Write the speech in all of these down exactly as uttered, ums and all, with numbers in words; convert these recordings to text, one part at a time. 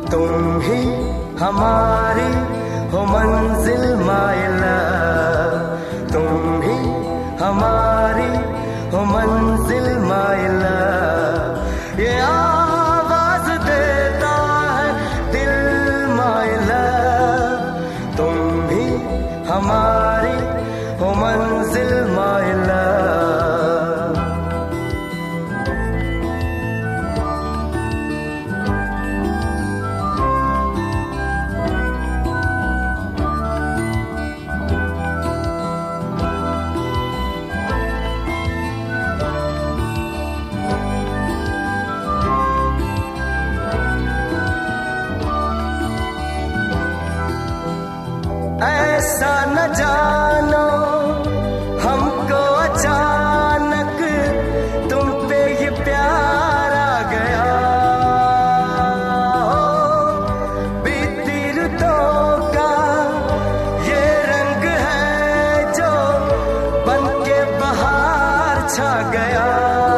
तुम ही हमारी हो मंजिल माय लव, तुम ही हमारी हो मंजिल माय लव। ये आवाज देता है दिल माय लव, तुम ही हमारी हो मंजिल माय लव। ऐसा न जानो हमको अचानक तुम पे ये प्यार आ गया, बीती रुतों का ये रंग है जो बन के बहार छा गया।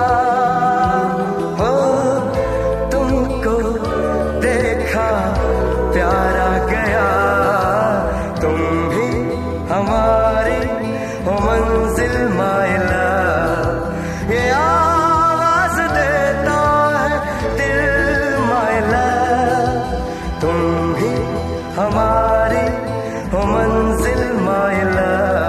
हो तुमको देखा प्यार आ गया, तुम ही हमारी हो मंजिल माय लव। ये आवाज देता है दिल माय लव, तुम ही हमारी हो मंजिल माय लव।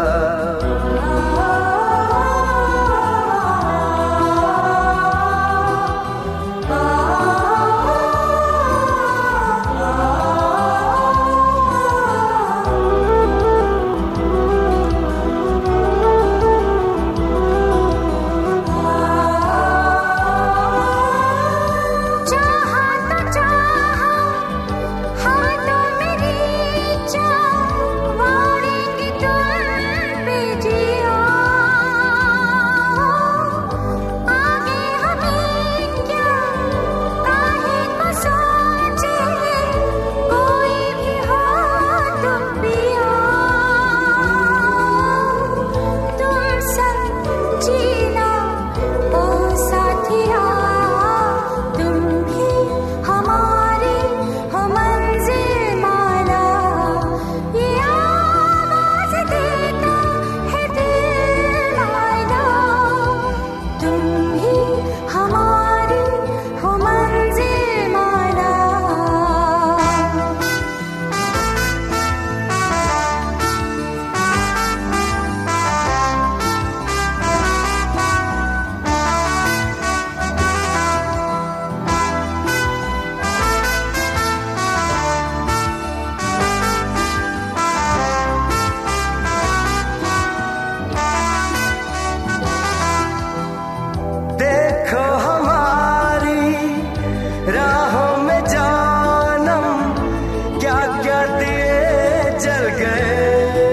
राहों में जानम क्या क्या दिए जल गए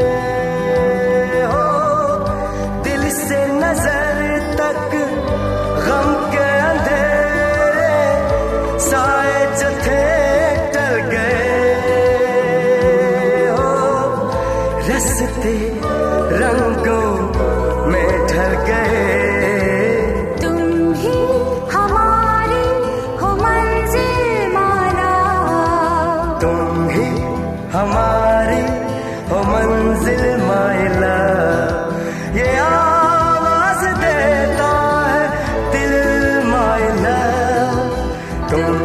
हो, दिल से नजर तक गम के अंधेरे साए जो थे टल गए हो, रस्ते रंगों में ढल गए। तुम ही हमारी हो मंजिल माय लव, ये आवाज देता है दिल माय लव, तुम